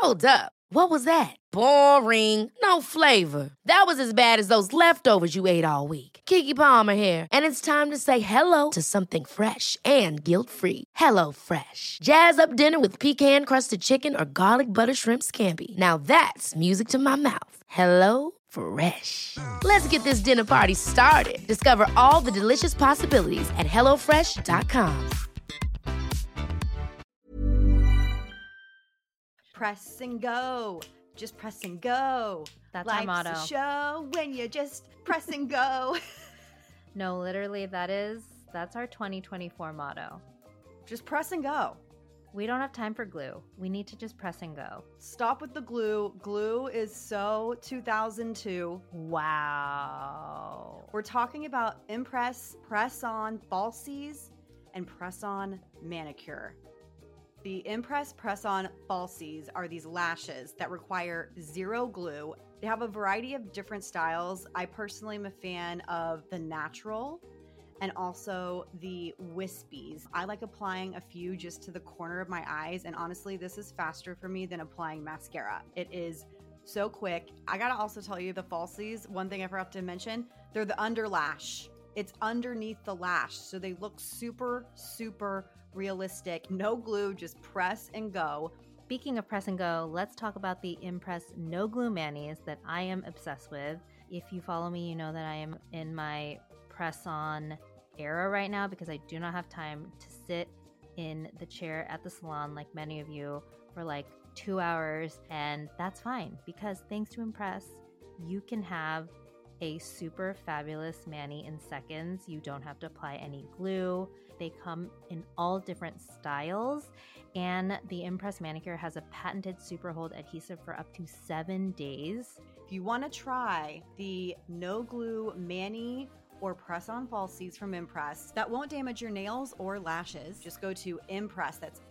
Hold up. What was that? Boring. No flavor. That was as bad as those leftovers you ate all week. Keke Palmer here, and it's time to say hello to something fresh and guilt-free. Hello Fresh. Jazz up dinner with pecan-crusted chicken or garlic butter shrimp scampi. Now that's music to my mouth. Hello Fresh. Let's get this dinner party started. Discover all the delicious possibilities at hellofresh.com. Press and go. Just press and go. That's Life's our motto. a show when you just press and go. No, literally, that's our 2024 motto. Just press and go. We don't have time for glue. We need to just press and go. Stop with the glue. Glue is so 2002. Wow. We're talking about Impress Press-On Falsies and Press-On Manicure. The Impress Press-On Falsies are these lashes that require zero glue. They have a variety of different styles. I personally am a fan of the natural and also the wispies. I like applying a few just to the corner of my eyes, and honestly, this is faster for me than applying mascara. It is so quick. I gotta also tell you, the falsies, one thing I forgot to mention, they're the under lash. It's underneath the lash, so they look super, super realistic. No glue, just press and go. Speaking of press and go, let's talk about the Impress No Glue Manis that I am obsessed with. If you follow me, you know that I am in my press-on era right now because I do not have time to sit in the chair at the salon like many of you for like 2 hours, and that's fine because thanks to Impress, you can have a super fabulous mani in seconds. You don't have to apply any glue. They come in all different styles, and the Impress Manicure has a patented super hold adhesive for up to 7 days. If you want to try the no glue mani or press-on falsies from Impress that won't damage your nails or lashes, just go to Impress. That's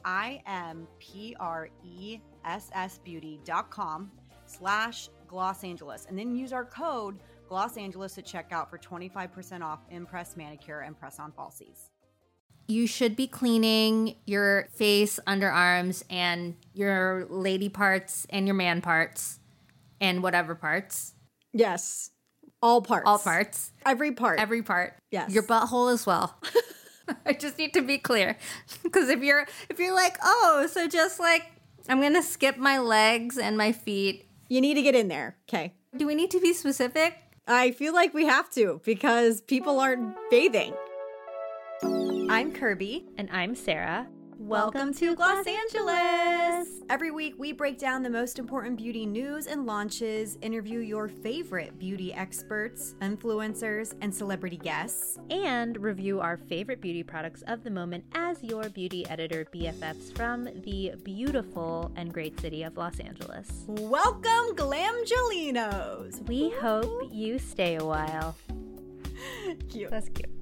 impressbeauty.com/Gloss Angeles, and then use our code Gloss Angeles at checkout for 25% off Impress Manicure and press-on falsies. You should be cleaning your face, underarms, and your lady parts and your man parts and whatever parts. Yes. All parts. All parts. Every part. Every part. Yes. Your butthole as well. I just need to be clear. Because if you're like, oh, so just like, I'm going to skip my legs and my feet. You need to get in there. Okay. Do we need to be specific? I feel like we have to because people aren't bathing. I'm Kirby. And I'm Sarah. Welcome to Gloss Angeles! Every week, we break down the most important beauty news and launches, interview your favorite beauty experts, influencers, and celebrity guests, and review our favorite beauty products of the moment as your beauty editor BFFs from the beautiful and great city of Los Angeles. Welcome, Glamgelinos! We hope you stay a while. Cute. That's cute.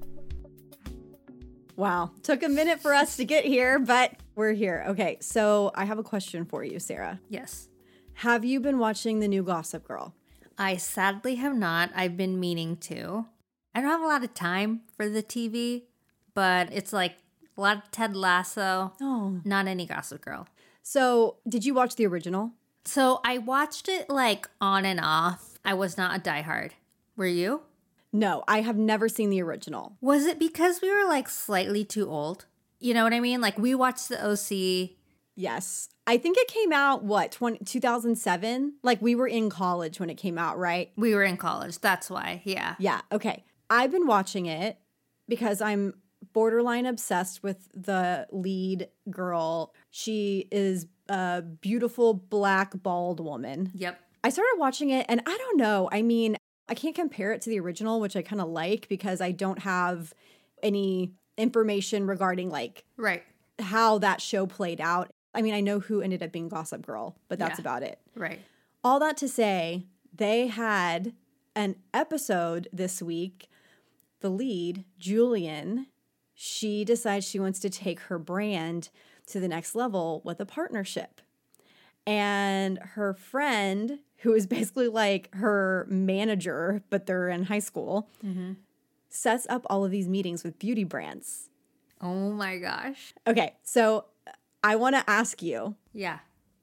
Wow. Took a minute for us to get here, but we're here. Okay, so I have a question for you, Sarah. Yes. Have you been watching the new Gossip Girl? I sadly have not. I've been meaning to. I don't have a lot of time for the TV, but it's like a lot of Ted Lasso. Oh. Not any Gossip Girl. So, did you watch the original? So I watched it like on and off. I was not a diehard. Were you? No, I have never seen the original. Was it because we were like slightly too old? You know what I mean? Like we watched the OC. Yes. I think it came out, 2007? Like we were in college when it came out, right? We were in college. That's why. Yeah. Yeah. Okay. I've been watching it because I'm borderline obsessed with the lead girl. She is a beautiful black bald woman. Yep. I started watching it and I don't know. I mean, I can't compare it to the original, which I kind of like because I don't have any information regarding like right how that show played out. I mean, I know who ended up being Gossip Girl, but that's about it. Right. All that to say, they had an episode this week. The lead, Julian, she decides she wants to take her brand to the next level with a partnership. And her friend, who is basically like her manager, but they're in high school, sets up all of these meetings with beauty brands. Oh my gosh. Okay, so I want to ask you. Yeah.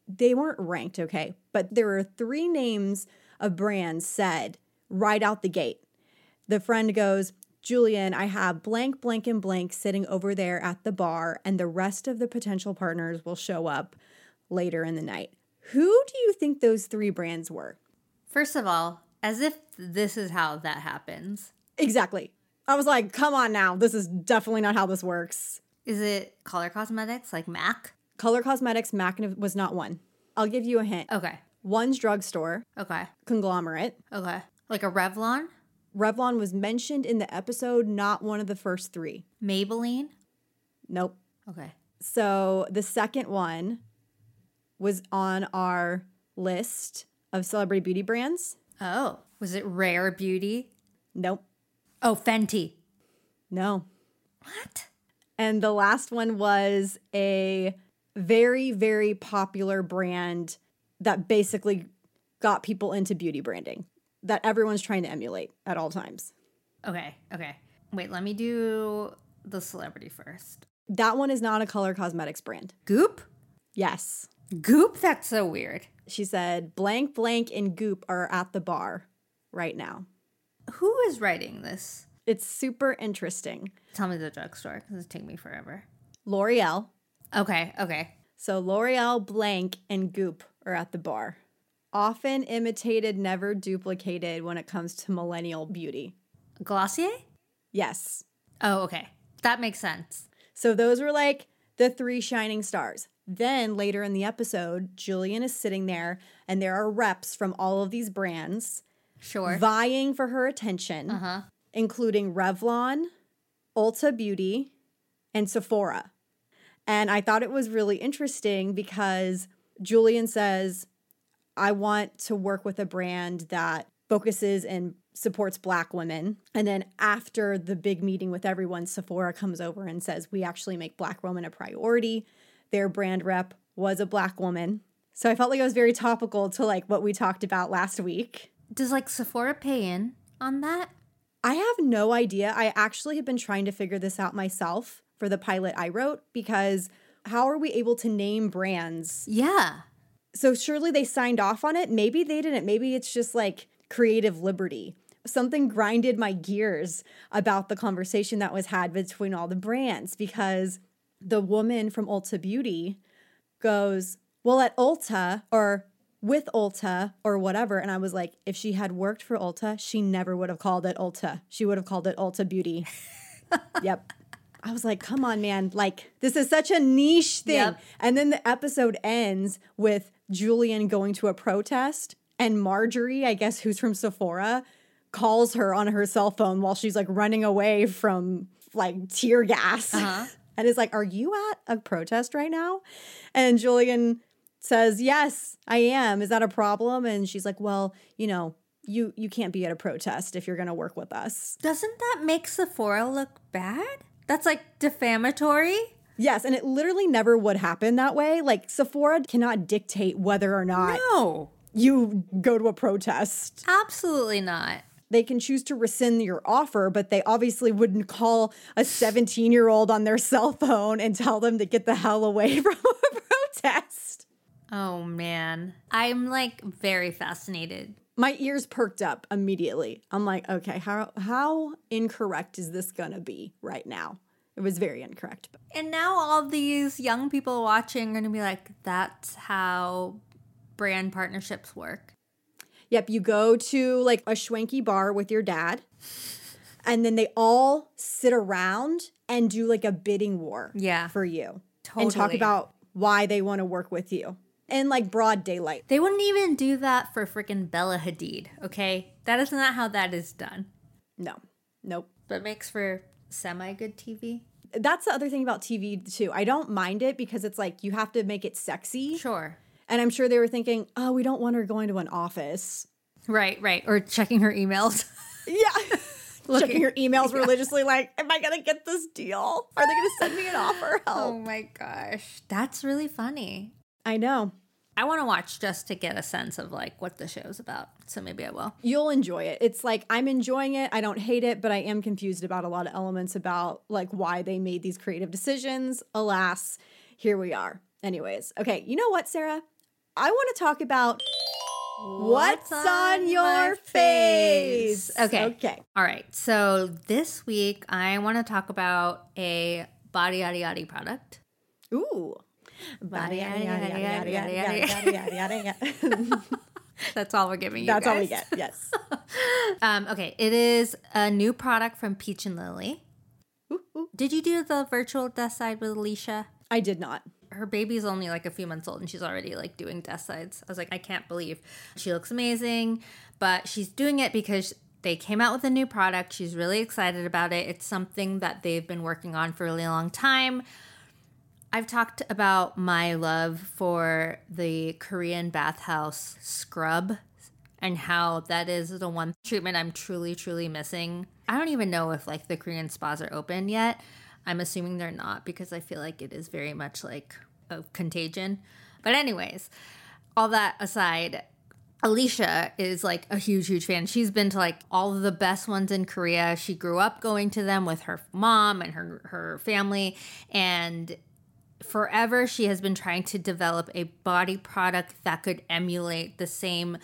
they weren't ranked, okay? But there were 3 names of brands said right out the gate. The friend goes, Julian, I have blank, blank, and blank sitting over there at the bar, and the rest of the potential partners will show up later in the night. Who do you think those 3 brands were? First of all, as if this is how that happens. Exactly. I was like, come on now. This is definitely not how this works. Is it Color Cosmetics, like MAC? Color Cosmetics, MAC was not one. I'll give you a hint. Okay. One's drugstore, Okay. conglomerate. Okay. Like a Revlon? Revlon was mentioned in the episode, not one of the first 3. Maybelline? Nope. Okay. So the second one was on our list of celebrity beauty brands. Oh. Was it Rare Beauty? Nope. Oh, Fenty. No. What? And the last one was a very, very popular brand that basically got people into beauty branding that everyone's trying to emulate at all times. Okay. Okay. Wait, let me do the celebrity first. That one is not a color cosmetics brand. Goop? Yes. Goop? That's so weird. She said blank, blank, and Goop are at the bar right now. Who is writing this? It's super interesting. Tell me the drugstore, because it's taking me forever. L'Oreal. Okay. Okay. So L'Oreal, blank, and Goop are at the bar. Often imitated, never duplicated when it comes to millennial beauty. Glossier? Yes. Oh, okay. That makes sense. So those were like the 3 shining stars. Then later in the episode, Julian is sitting there and there are reps from all of these brands Sure. vying for her attention, including Revlon, Ulta Beauty, and Sephora. And I thought it was really interesting because Julian says, I want to work with a brand that focuses and supports Black women. And then after the big meeting with everyone, Sephora comes over and says, we actually make Black women a priority. Their brand rep was a Black woman. So I felt like it was very topical to like what we talked about last week. Does like Sephora pay in on that? I have no idea. I actually have been trying to figure this out myself for the pilot I wrote because how are we able to name brands? Yeah. So surely they signed off on it. Maybe they didn't. Maybe it's just like creative liberty. Something grinded my gears about the conversation that was had between all the brands because the woman from Ulta Beauty goes, well, at Ulta or with Ulta or whatever. And I was like, if she had worked for Ulta, she never would have called it Ulta. She would have called it Ulta Beauty. Yep. I was like, come on, man. Like, this is such a niche thing. Yep. And then the episode ends with Julian going to a protest and Marjorie, I guess, who's from Sephora, calls her on her cell phone while she's like running away from like tear gas. And is like, are you at a protest right now? And Julian says, yes, I am. Is that a problem? And she's like, well, you know, you can't be at a protest if you're going to work with us. Doesn't that make Sephora look bad? That's like defamatory. Yes, and it literally never would happen that way. Like Sephora cannot dictate whether or not No, you go to a protest. absolutely not. They can choose to rescind your offer, but they obviously wouldn't call a 17-year-old on their cell phone and tell them to get the hell away from a protest. Oh man, I'm like very fascinated. My ears perked up immediately. I'm like, okay, how incorrect is this gonna be right now? It was very incorrect. And now all these young people watching are going to be like, that's how brand partnerships work. Yep, you go to like a schwanky bar with your dad, and then they all sit around and do like a bidding war for you. Totally. And talk about why they want to work with you in like broad daylight. They wouldn't even do that for freaking Bella Hadid, okay? That is not how that is done. No, nope. But makes for semi-good TV. That's the other thing about TV too. I don't mind it because it's like you have to make it sexy. Sure. And I'm sure they were thinking, oh, we don't want her going to an office. Right. Or checking her emails. Yeah. Checking her emails religiously like, am I going to get this deal? Are they going to send me an offer? Help. Oh my gosh. That's really funny. I know. I want to watch just to get a sense of like what the show's about. So maybe I will. You'll enjoy it. It's like, I'm enjoying it. I don't hate it, but I am confused about a lot of elements about like why they made these creative decisions. Alas, here we are. Anyways, okay. You know what, Sarah? I want to talk about what's on your face. Okay. All right. So this week, I want to talk about a body yada yada product. Ooh. Body yada yada yada yada yada yada yada yada. That's all we're giving you. That's guys. all we get. Yes. Okay. It is a new product from Peach and Lily. Ooh. Did you do the virtual desk side with Alicia? I did not. Her baby's only like a few months old and she's already like doing desk sides. I was like, I can't believe she looks amazing, but she's doing it because they came out with a new product. She's really excited about it. It's something that they've been working on for a really long time. I've talked about my love for the Korean bathhouse scrub and how that is the one treatment I'm truly, truly missing. I don't even know if like the Korean spas are open yet. I'm assuming they're not because I feel like it is very much like a contagion. But anyways, all that aside, Alicia is like a huge, huge fan. She's been to like all of the best ones in Korea. She grew up going to them with her mom and her family. And forever she has been trying to develop a body product that could emulate the same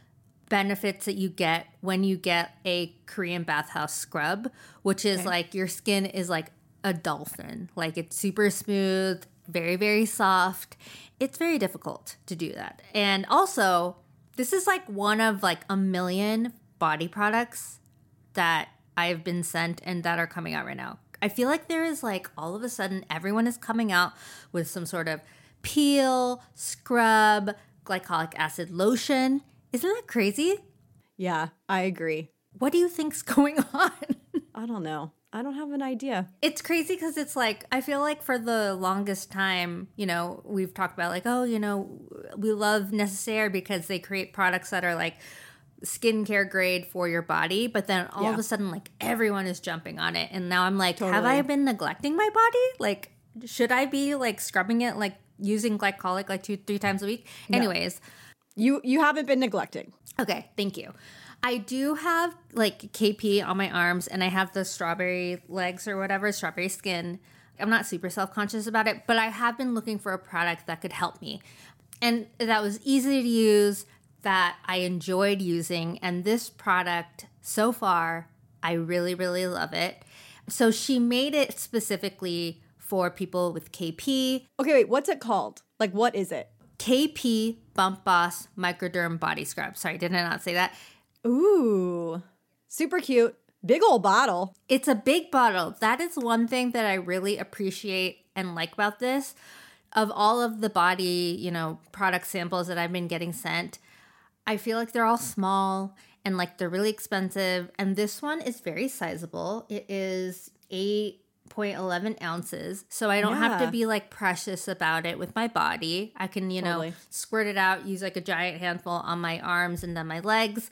benefits that you get when you get a Korean bathhouse scrub, which is like your skin is like a dolphin. Like it's super smooth, very, very soft. It's very difficult to do that. And also, this is like one of like a million body products that I've been sent and that are coming out right now. I feel like there is like all of a sudden everyone is coming out with some sort of peel, scrub, glycolic acid lotion. Isn't that crazy? Yeah, I agree. What do you think's going on? I don't know. I don't have an idea. It's crazy because it's like, I feel like for the longest time, you know, we've talked about like, oh, you know, we love Necessaire because they create products that are like skincare grade for your body. But then all of a sudden, like everyone is jumping on it. And now I'm like, have I been neglecting my body? Like, should I be like scrubbing it, like using glycolic like 2-3 times a week? No. Anyways. You haven't been neglecting. Okay, thank you. I do have like KP on my arms and I have the strawberry legs or whatever, strawberry skin. I'm not super self-conscious about it, but I have been looking for a product that could help me. And that was easy to use, that I enjoyed using. And this product, so far, I really, really love it. So she made it specifically for people with KP. Okay, wait, what's it called? Like, what is it? KP Bump Boss Microderm Body Scrub. Sorry, did I not say that? Ooh, super cute. Big old bottle. It's a big bottle. That is one thing that I really appreciate and like about this. Of all of the body, you know, product samples that I've been getting sent, I feel like they're all small and like they're really expensive. And this one is very sizable. It is 8.11 ounces. So I don't have to be like precious about it with my body. I can, you know, squirt it out, use like a giant handful on my arms and then my legs.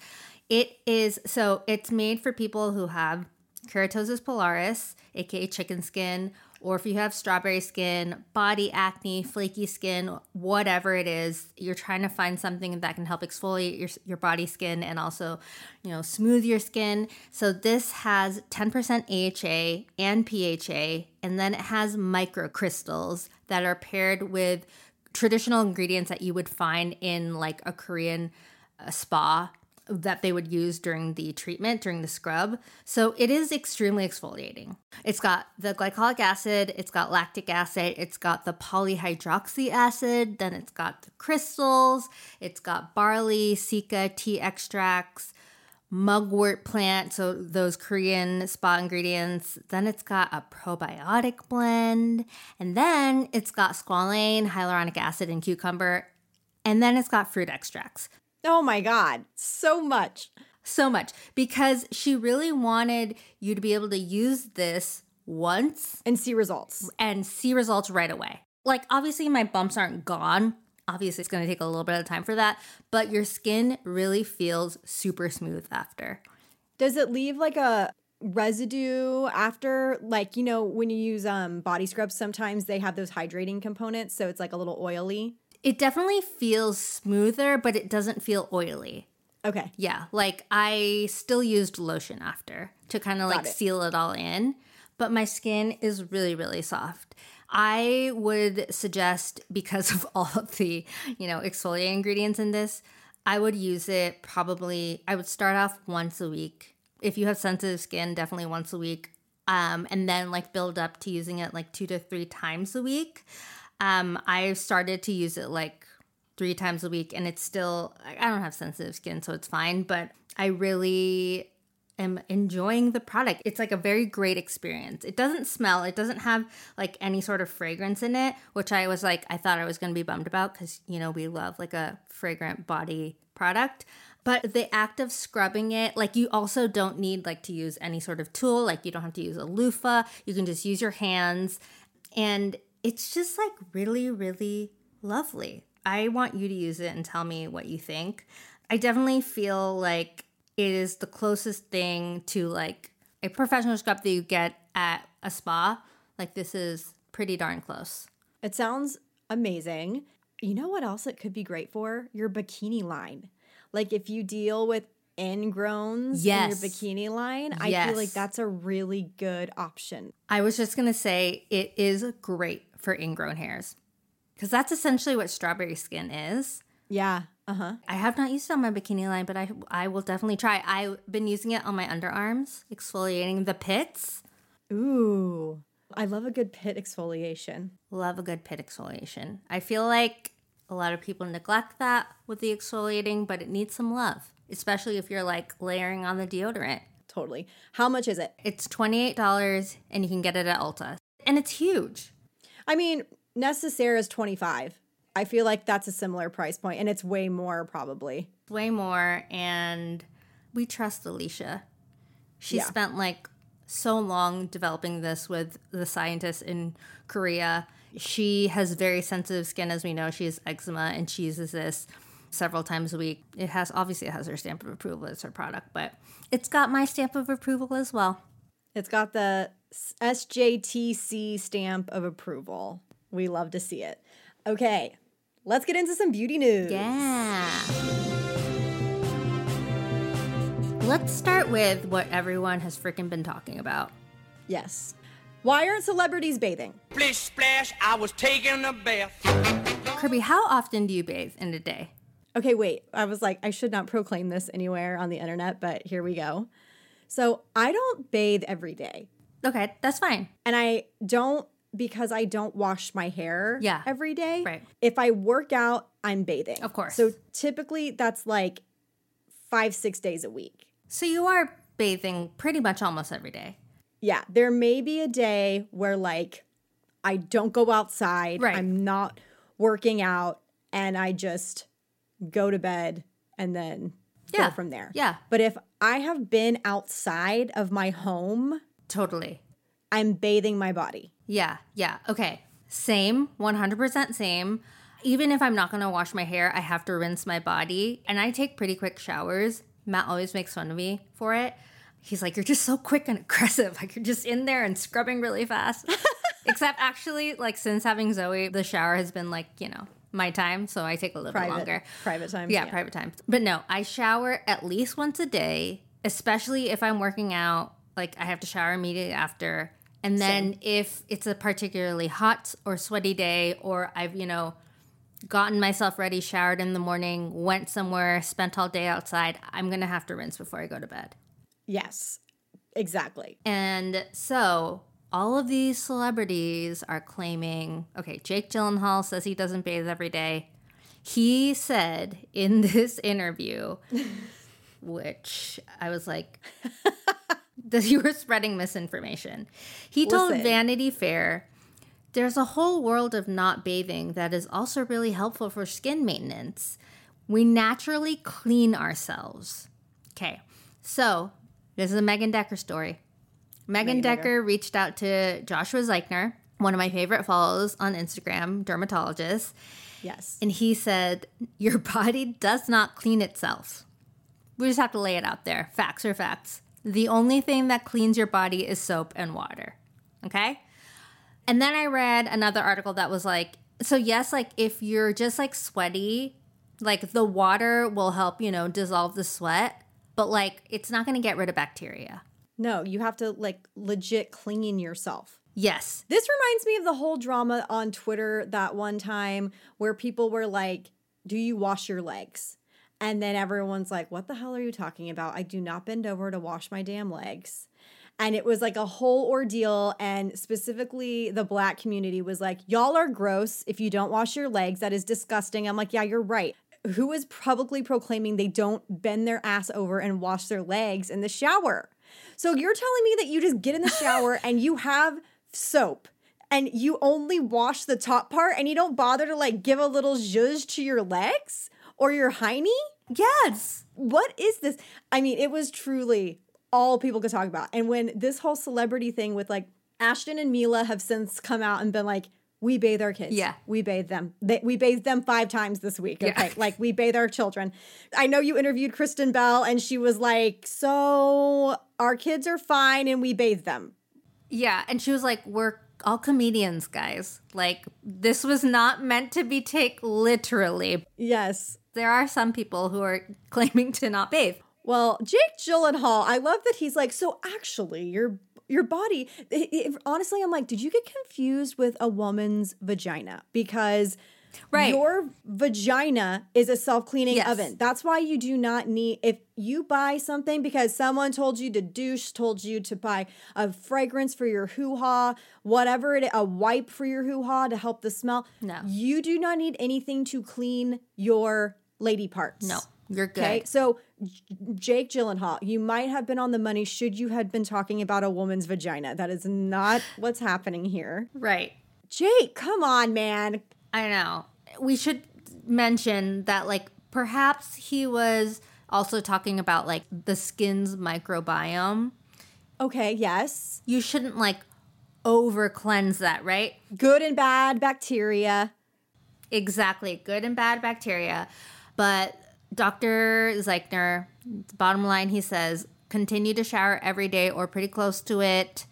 It's made for people who have keratosis pilaris, aka chicken skin, or if you have strawberry skin, body acne, flaky skin, whatever it is, you're trying to find something that can help exfoliate your body skin and also, you know, smooth your skin. So this has 10% AHA and PHA, and then it has microcrystals that are paired with traditional ingredients that you would find in like a Korean spa that they would use during the treatment, during the scrub. So it is extremely exfoliating. It's got the glycolic acid, it's got lactic acid, it's got the polyhydroxy acid, then it's got the crystals, it's got barley, cica, tea extracts, mugwort plant, so those Korean spa ingredients. Then it's got a probiotic blend, and then it's got squalane, hyaluronic acid, and cucumber, and then it's got fruit extracts. Oh my God, so much. So much. Because she really wanted you to be able to use this once. And see results. And see results right away. Like, obviously, my bumps aren't gone. Obviously, it's going to take a little bit of time for that. But your skin really feels super smooth after. Does it leave like a residue after? Like, you know, when you use body scrubs, sometimes they have those hydrating components. So it's like a little oily. It definitely feels smoother, but it doesn't feel oily. Okay. Yeah, like I still used lotion after to kind of like seal it all in, but my skin is really, really soft. I would suggest, because of all of the, exfoliating ingredients in this, I would use it I would start off once a week. If you have sensitive skin, definitely once a week. And then like build up to using it like 2 to 3 times a week. I've started to use it like 3 times a week, and it's still, I don't have sensitive skin, so it's fine, but I really am enjoying the product. It's like a very great experience. It doesn't smell, it doesn't have like any sort of fragrance in it, which I thought I was going to be bummed about because, we love like a fragrant body product. But the act of scrubbing it, like you also don't need like to use any sort of tool. Like you don't have to use a loofah. You can just use your hands. And it's just like really, really lovely. I want you to use it and tell me what you think. I definitely feel like it is the closest thing to like a professional scrub that you get at a spa. Like this is pretty darn close. It sounds amazing. You know what else it could be great for? Your bikini line. Like if you deal with ingrowns in your bikini line, I feel like that's a really good option. I was just going to say it is great for ingrown hairs because that's essentially what strawberry skin is. Yeah. I have not used it on my bikini line, but I will definitely try. I've been using it on my underarms, exfoliating the pits. Ooh, I love a good pit exfoliation. Love a good pit exfoliation. I feel like a lot of people neglect that with the exfoliating, but it needs some love, especially if you're like layering on the deodorant. Totally. How much is it? It's $28 and you can get it at Ulta. And it's huge. I mean, Necessaire is $25. I feel like that's a similar price point, and it's way more probably. Way more, and we trust Alicia. She spent like so long developing this with the scientists in Korea. She has very sensitive skin, as we know. She has eczema, and she uses this several times a week. It has her stamp of approval. It's her product, but it's got my stamp of approval as well. It's got the SJTC stamp of approval. We love to see it. Okay, let's get into some beauty news. Yeah. Let's start with what everyone has freaking been talking about. Yes. Why aren't celebrities bathing? Splish splash, I was taking a bath. Kirby, how often do you bathe in a day? Okay, wait. I was like, I should not proclaim this anywhere on the internet, but here we go. So I don't bathe every day. Okay, that's fine. And I don't because I don't wash my hair every day. Right. If I work out, I'm bathing. Of course. So typically that's like 5-6 days a week. So you are bathing pretty much almost every day. Yeah. There may be a day where like I don't go outside. Right. I'm not working out and I just go to bed and then go from there. Yeah. But if I have been outside of my home, totally, I'm bathing my body. Yeah. Okay. Same, 100% same. Even if I'm not going to wash my hair, I have to rinse my body. And I take pretty quick showers. Matt always makes fun of me for it. He's like, you're just so quick and aggressive. Like, you're just in there and scrubbing really fast. Except actually, like, since having Zoe, the shower has been like, my time. So I take a little bit longer. Private time. Yeah, private time. But no, I shower at least once a day, especially if I'm working out. Like, I have to shower immediately after. And then if it's a particularly hot or sweaty day, or I've, gotten myself ready, showered in the morning, went somewhere, spent all day outside, I'm going to have to rinse before I go to bed. Yes, exactly. And so all of these celebrities are claiming, okay, Jake Gyllenhaal says he doesn't bathe every day. He said in this interview, which I was like, that you were spreading misinformation. He told Vanity Fair, there's a whole world of not bathing that is also really helpful for skin maintenance. We naturally clean ourselves. Okay, so this is a Megan Decker story. Megan Decker reached out to Joshua Zeichner, one of my favorite follows on Instagram, dermatologist. Yes. And he said, your body does not clean itself. We just have to lay it out there. Facts are facts. The only thing that cleans your body is soap and water. Okay? And then I read another article that was like, so yes, like if you're just like sweaty, like the water will help, dissolve the sweat, but like it's not going to get rid of bacteria. No, you have to like legit clean yourself. Yes. This reminds me of the whole drama on Twitter that one time where people were like, do you wash your legs? And then everyone's like, what the hell are you talking about? I do not bend over to wash my damn legs. And it was like a whole ordeal. And specifically, the Black community was like, y'all are gross if you don't wash your legs. That is disgusting. I'm like, yeah, you're right. Who is publicly proclaiming they don't bend their ass over and wash their legs in the shower? So you're telling me that you just get in the shower and you have soap and you only wash the top part and you don't bother to like give a little zhuzh to your legs or your hiney? Yes. What is this? I mean, it was truly all people could talk about. And when this whole celebrity thing with like Ashton and Mila have since come out and been like, we bathe our kids. Yeah. We bathe them. We bathed them 5 times this week. Okay. Yeah. Like we bathe our children. I know you interviewed Kristen Bell and she was like, so our kids are fine and we bathe them. Yeah. And she was like, we're all comedians, guys. Like, this was not meant to be taken literally. Yes. There are some people who are claiming to not bathe. Well, Jake Gyllenhaal, I love that he's like, so actually, your body, honestly, I'm like, did you get confused with a woman's vagina? Because your vagina is a self-cleaning oven. That's why you do not need, if you buy something because someone told you to douche, told you to buy a fragrance for your hoo-ha, whatever it is, a wipe for your hoo-ha to help the smell. No. You do not need anything to clean your lady parts. No, you're good. Okay, so Jake Gyllenhaal, you might have been on the money should you had been talking about a woman's vagina. That is not what's happening here. Right. Jake, come on, man. I know. We should mention that, like, perhaps he was also talking about, like, the skin's microbiome. Okay, yes. You shouldn't, like, over cleanse that, right? Good and bad bacteria. Exactly. Good and bad bacteria. But Dr. Zeichner, bottom line, he says, continue to shower every day or pretty close to it.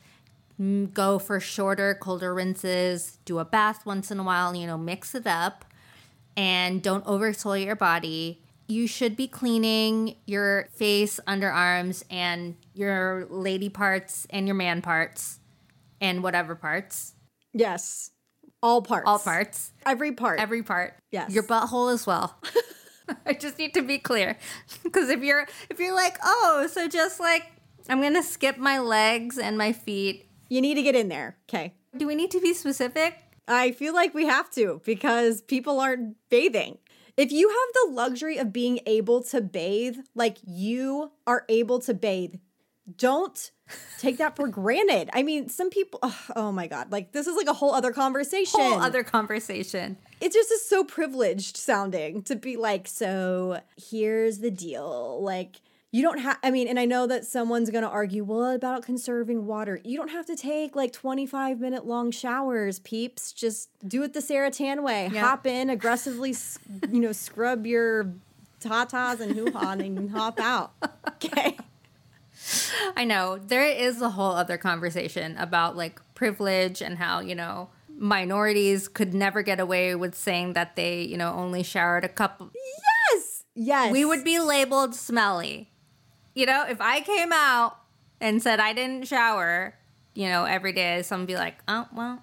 Go for shorter, colder rinses. Do a bath once in a while, mix it up. And don't overexfoliate your body. You should be cleaning your face, underarms, and your lady parts and your man parts and whatever parts. Yes. All parts. All parts. Every part. Every part. Yes. Your butthole as well. I just need to be clear. Because if you're like, oh, so just like, I'm going to skip my legs and my feet. You need to get in there. Okay. Do we need to be specific? I feel like we have to because people aren't bathing. If you have the luxury of being able to bathe, like you are able to bathe, don't take that for granted. I mean, some people, oh my God, like this is like a whole other conversation. Whole other conversation. It just is so privileged sounding to be like, so here's the deal. Like, you don't have, I mean, and I know that someone's going to argue, well, about conserving water. You don't have to take like 25-minute long showers, peeps. Just do it the Sarah Tan way. Yeah. Hop in, aggressively, scrub your tatas and hoo-ha and hop out. Okay. I know. There is a whole other conversation about like privilege and how, minorities could never get away with saying that they, only showered a couple. Yes. We would be labeled smelly. If I came out and said I didn't shower, every day, someone would be like, oh, well,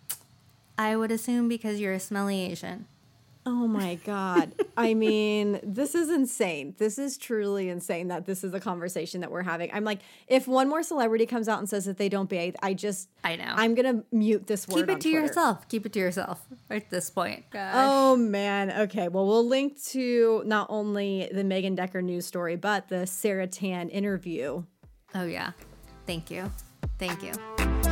I would assume because you're a smelly Asian. Oh my God. I mean, this is insane. This is truly insane that this is a conversation that we're having. I'm like, if one more celebrity comes out and says that they don't bathe, I know. I'm going to mute this word. Keep it on to Twitter. yourself. Keep it to yourself at this point. Gosh. Oh man. Okay. Well, we'll link to not only the Megan Decker news story, but the Sarah Tan interview. Oh yeah. Thank you. Thank you.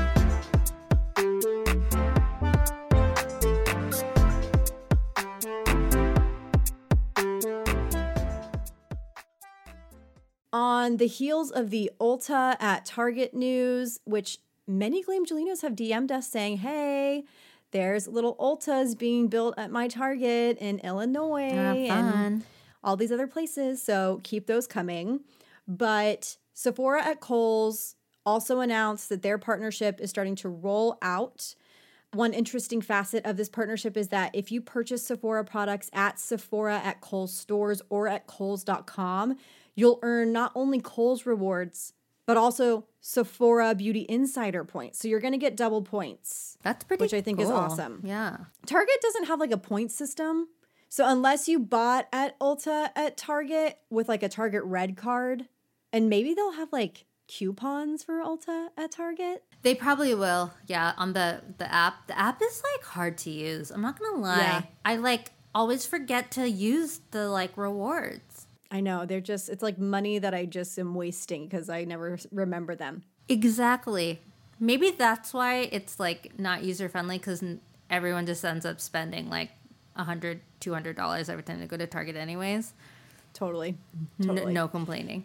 On the heels of the Ulta at Target news, which many Glamgelinos have DM'd us saying, hey, there's little Ultas being built at my Target in Illinois and all these other places. So keep those coming. But Sephora at Kohl's also announced that their partnership is starting to roll out. One interesting facet of this partnership is that if you purchase Sephora products at Sephora at Kohl's stores or at Kohls.com, you'll earn not only Kohl's rewards, but also Sephora Beauty Insider points. So you're going to get double points. That's pretty Which I think is cool. awesome. Yeah. Target doesn't have like a point system. So unless you bought at Ulta at Target with like a Target Red card, and maybe they'll have like coupons for Ulta at Target. They probably will. Yeah, on the app. The app is like hard to use. I'm not going to lie. Yeah. I like always forget to use the like rewards. I know, it's like money that I just am wasting because I never remember them. Exactly. Maybe that's why it's like not user friendly, because everyone just ends up spending like $100, $200 every time they go to Target anyways. Totally. No complaining.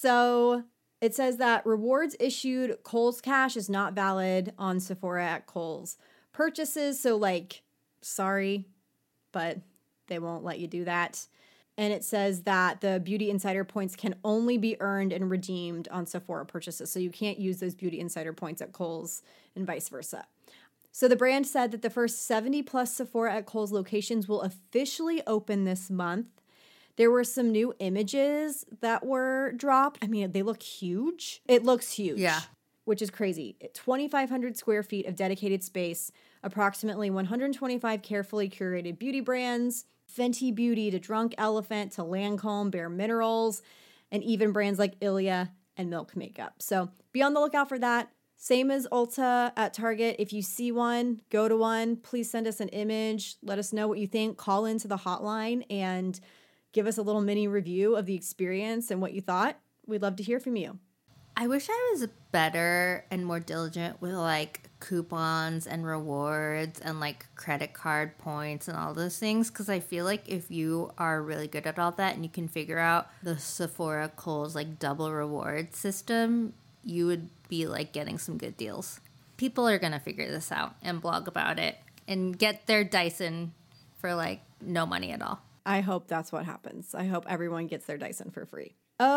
So it says that rewards issued Kohl's Cash is not valid on Sephora at Kohl's purchases. So like, sorry, but they won't let you do that. And it says that the Beauty Insider points can only be earned and redeemed on Sephora purchases. So you can't use those Beauty Insider points at Kohl's and vice versa. So the brand said that the first 70 plus Sephora at Kohl's locations will officially open this month. There were some new images that were dropped. I mean, they look huge. It looks huge. Yeah. Which is crazy. 2,500 square feet of dedicated space, approximately 125 carefully curated beauty brands, Fenty Beauty to Drunk Elephant to Lancome, Bare Minerals, and even brands like Ilia and Milk Makeup. So be on the lookout for that. Same as Ulta at Target. If you see one, go to one. Please send us an image. Let us know what you think. Call into the hotline and give us a little mini review of the experience and what you thought. We'd love to hear from you. I wish I was better and more diligent with like coupons and rewards and like credit card points and all those things, because I feel like if you are really good at all that and you can figure out the Sephora Kohl's like double reward system, you would be like getting some good deals. People are going to figure this out and blog about it and get their Dyson for like no money at all. I hope that's what happens. I hope everyone gets their Dyson for free.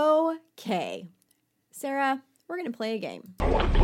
Okay. Sarah, we're going to play a game.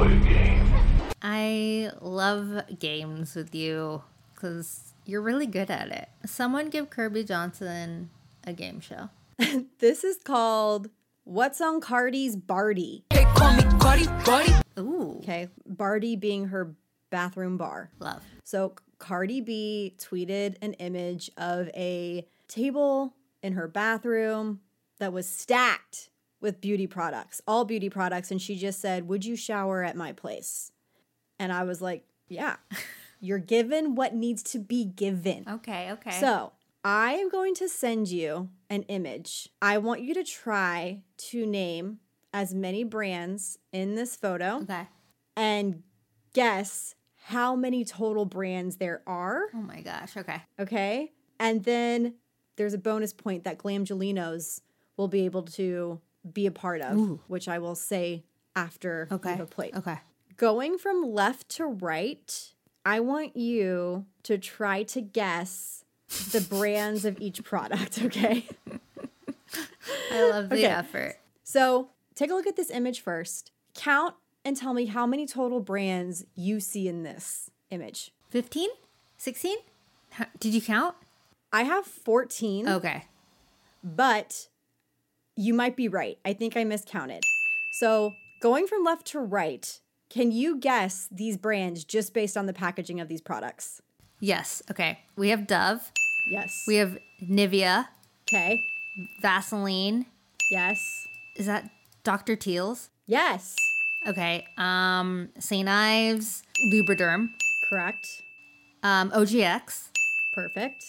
I love games with you because you're really good at it. Someone give Kirby Johnson a game show. This is called What's on Cardi's Bardi. They call me Cardi, Cardi. Ooh, Okay, Bardi being her bathroom bar. love. So Cardi B tweeted an image of a table in her bathroom that was stacked with beauty products, all beauty products. And she just said, "Would you shower at my place?" And I was like, yeah, you're given what needs to be given. Okay. So I am going to send you an image. I want you to try to name as many brands in this photo Okay. and guess how many total brands there are. Oh my gosh. Okay. Okay. And then there's a bonus point that Glamgelinos will be able to be a part of, which I will say after you have played. Okay. Going from left to right, I want you to try to guess the brands of each product, okay? I love the Okay. effort. So take a look at this image first. Count and tell me how many total brands you see in this image. 15? 16? Did you count? I have 14, Okay. but you might be right. I think I miscounted. So going from left to right, can you guess these brands just based on the packaging of these products? Yes. Okay. We have Dove. Yes. We have Nivea, Okay. Vaseline. Yes. Is that Dr. Teal's? Yes. Okay. St. Ives, Lubriderm, Correct. OGX, Perfect.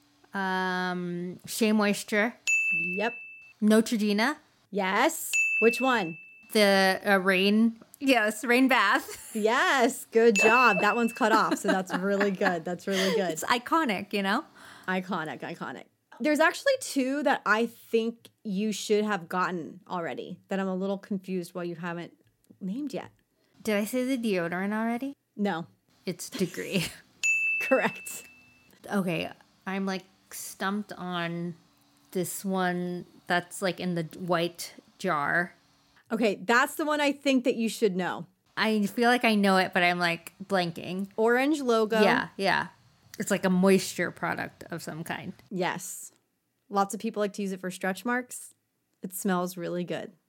Shea Moisture, Yep. Neutrogena, Yes. Which one? the Rain. Yes, Rain Bath. Yes. Good job. That one's cut off. So that's really good. That's really good. It's iconic, you know? Iconic. There's actually two that I think you should have gotten already that I'm a little confused why you haven't named yet. Did I say the deodorant already? No. It's Degree. Correct. Okay, I'm like stumped on this one that's like in the white jar. Okay. That's the one I think that you should know. I feel like I know it, but I'm like blanking. Orange logo. Yeah. It's like a moisture product of some kind. Yes. Lots of people like to use it for stretch marks. It smells really good.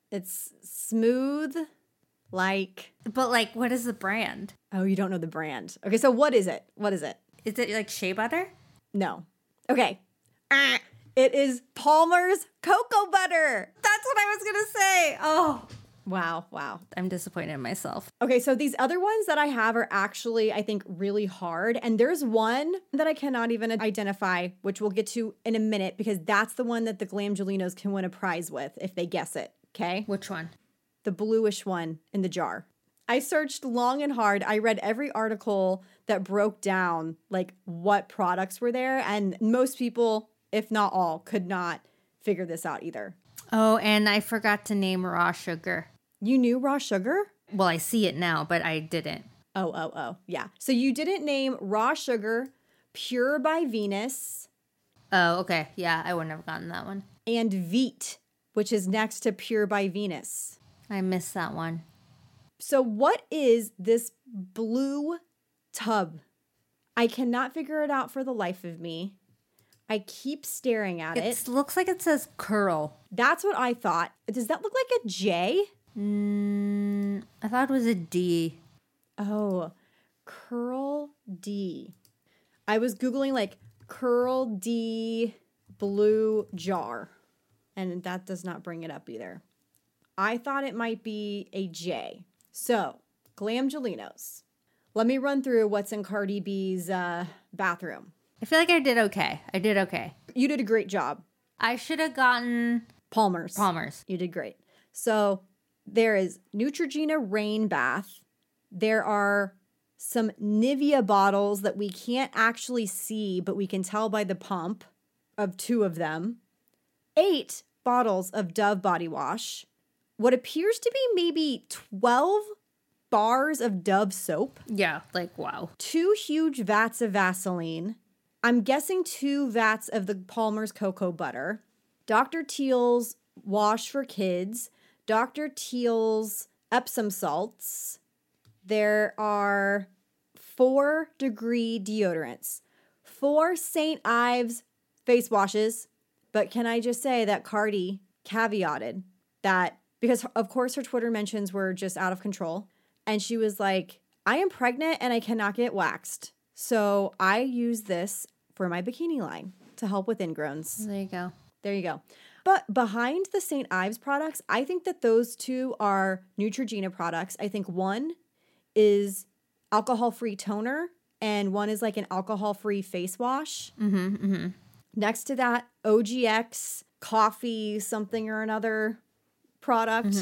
It's smooth like... But like, what is the brand? Oh, you don't know the brand. Okay, so what is it? What is it? Is it like shea butter? No. Okay. It is Palmer's cocoa butter. That's what I was gonna say. Oh, Wow. I'm disappointed in myself. Okay, so these other ones that I have are actually, I think, really hard. And there's one that I cannot even identify, which we'll get to in a minute, because that's the one that the Glamgelinos can win a prize with if they guess it, okay? Which one? The bluish one in the jar. I searched long and hard. I read every article that broke down like what products were there, and most people, if not all, could not figure this out either. Oh, and I forgot to name raw sugar. You knew raw sugar? Well, I see it now, but I didn't. Oh. Yeah. So you didn't name raw sugar, Pure by Venus, Oh, okay. Yeah, I wouldn't have gotten that one. and Veet, which is next to Pure by Venus. I missed that one. So what is this blue tub? I cannot figure it out for the life of me. I keep staring at it. It looks like it says curl. That's what I thought. Does that look like a J? I thought it was a D. Oh, Curl D. I was Googling like Curl D blue jar, and that does not bring it up either. I thought it might be a J. So, Glamgelinos. Let me run through what's in Cardi B's bathroom. I feel like I did okay. You did a great job. I should have gotten Palmer's. Palmer's. You did great. So there is Neutrogena Rain Bath. There are some Nivea bottles that we can't actually see, but we can tell by the pump of 2 of them. 8 bottles of Dove body wash. What appears to be maybe 12 bars of Dove soap. Yeah, like wow. 2 huge vats of Vaseline. I'm guessing 2 vats of the Palmer's cocoa butter. Dr. Teal's wash for kids. Dr. Teal's Epsom salts. There are 4 degree deodorants. 4 St. Ives face washes. But can I just say that Cardi caveated that, because of course her Twitter mentions were just out of control. And she was like, I am pregnant and I cannot get waxed. So I use this for my bikini line to help with ingrowns. There you go. There you go. But behind the St. Ives products, I think that those 2 are Neutrogena products. I think one is alcohol-free toner and one is like an alcohol-free face wash. Next to that, OGX coffee something or another product.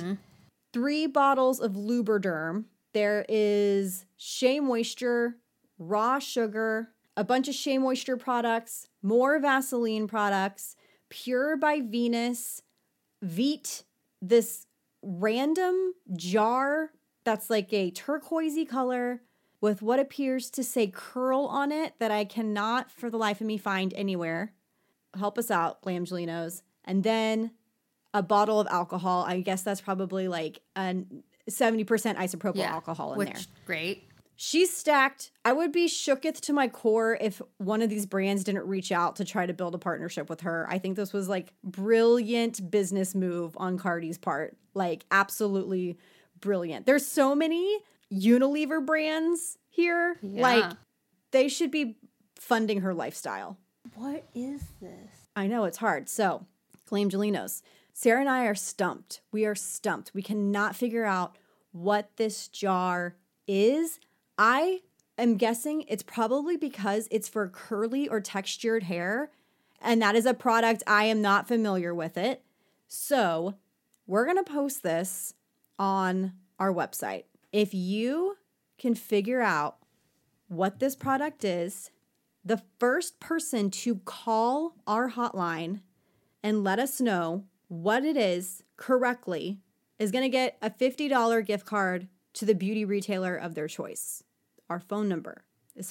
3 bottles of Lubriderm. There is Shea Moisture, raw sugar, a bunch of Shea Moisture products, more Vaseline products, Pure by Venus, Veet, this random jar that's like a turquoisey color with what appears to say curl on it that I cannot for the life of me find anywhere. Help us out, Glamgelinos. And then a bottle of alcohol. I guess that's probably like a 70% isopropyl alcohol in there. Great. She's stacked. I would be shooketh to my core if one of these brands didn't reach out to try to build a partnership with her. I think this was like brilliant business move on Cardi's part. Like absolutely brilliant. There's so many Unilever brands here. Yeah. Like they should be funding her lifestyle. What is this? I know it's hard. So, Glamgelinos, Sarah and I are stumped. We are stumped. We cannot figure out what this jar is. I am guessing it's probably because it's for curly or textured hair, and that is a product I am not familiar with it. So, we're going to post this on our website. If you can figure out what this product is, the first person to call our hotline and let us know what it is correctly is going to get a $50 gift card to the beauty retailer of their choice. Our phone number is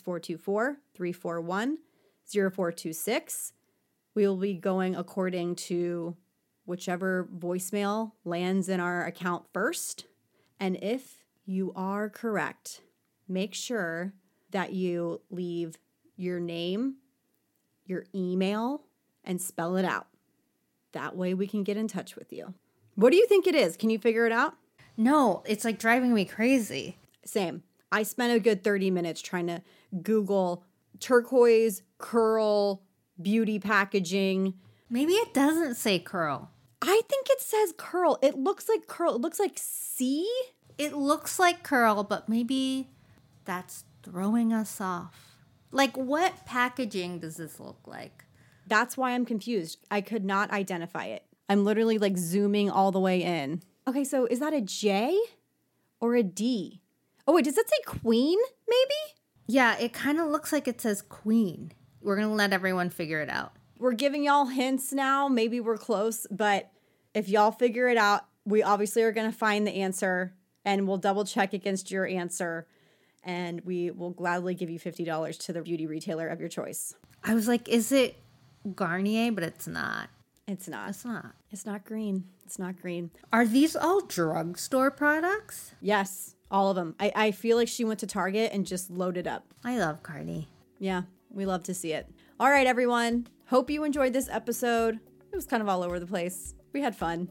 424-341-0426. We will be going according to whichever voicemail lands in our account first. And if you are correct, make sure that you leave your name, your email, and spell it out. That way we can get in touch with you. What do you think it is? Can you figure it out? No, it's like driving me crazy. Same. I spent a good 30 minutes trying to Google turquoise curl beauty packaging. Maybe it doesn't say curl. I think it says curl. It looks like curl. It looks like C. It looks like curl, but maybe that's throwing us off. Like, what packaging does this look like? That's why I'm confused. I could not identify it. I'm literally like zooming all the way in. Okay, so is that a J or a D? Oh, wait, does that say queen, maybe? Yeah, it kind of looks like it says queen. We're going to let everyone figure it out. We're giving y'all hints now. Maybe we're close, but if y'all figure it out, we obviously are going to find the answer and we'll double check against your answer and we will gladly give you $50 to the beauty retailer of your choice. I was like, is it Garnier? But it's not. It's not. It's not. It's not green. It's not green. Are these all drugstore products? Yes, all of them. I feel like she went to Target and just loaded up. I love Cardi. Yeah, we love to see it. All right, everyone. Hope you enjoyed this episode. It was kind of all over the place. We had fun.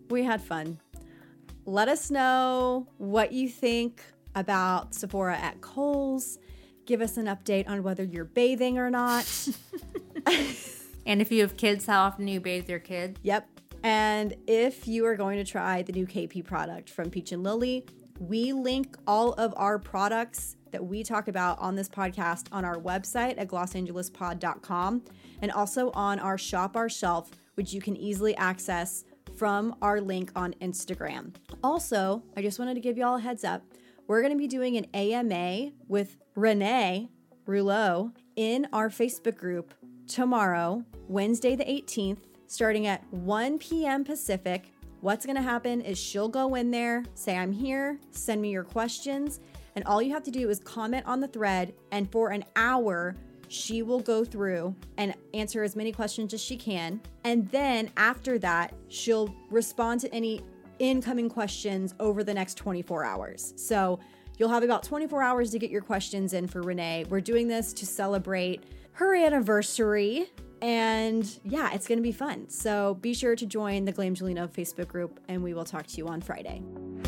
Let us know what you think about Sephora at Kohl's. Give us an update on whether you're bathing or not. And if you have kids, how often do you bathe your kids? Yep. And if you are going to try the new KP product from Peach and Lily, we link all of our products that we talk about on this podcast on our website at glossangelespod.com and also on our Shop Our Shelf, which you can easily access from our link on Instagram. Also, I just wanted to give y'all a heads up. We're going to be doing an AMA with Renee Rouleau in our Facebook group tomorrow, Wednesday the 18th, starting at 1 p.m. Pacific. What's going to happen is she'll go in there, say, I'm here, send me your questions, and all you have to do is comment on the thread, and for an hour, she will go through and answer as many questions as she can. And then after that, she'll respond to any incoming questions over the next 24 hours. So you'll have about 24 hours to get your questions in for Renee. We're doing this to celebrate her anniversary. And yeah, it's going to be fun. So be sure to join the Glamgelina Facebook group and we will talk to you on Friday.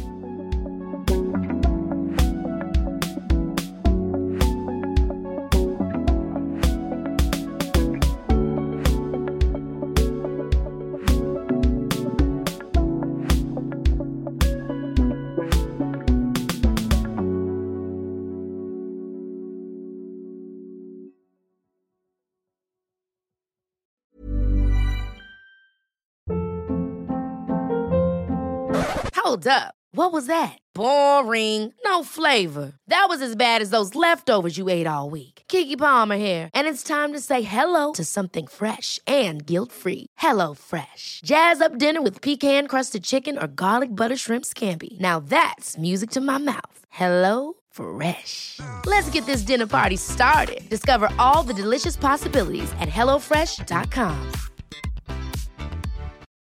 Hold up. What was that? Boring. No flavor. That was as bad as those leftovers you ate all week. Keke Palmer here, and it's time to say hello to something fresh and guilt-free. Hello Fresh. Jazz up dinner with pecan-crusted chicken or garlic butter shrimp scampi. Now that's music to my mouth. Hello Fresh. Let's get this dinner party started. Discover all the delicious possibilities at HelloFresh.com.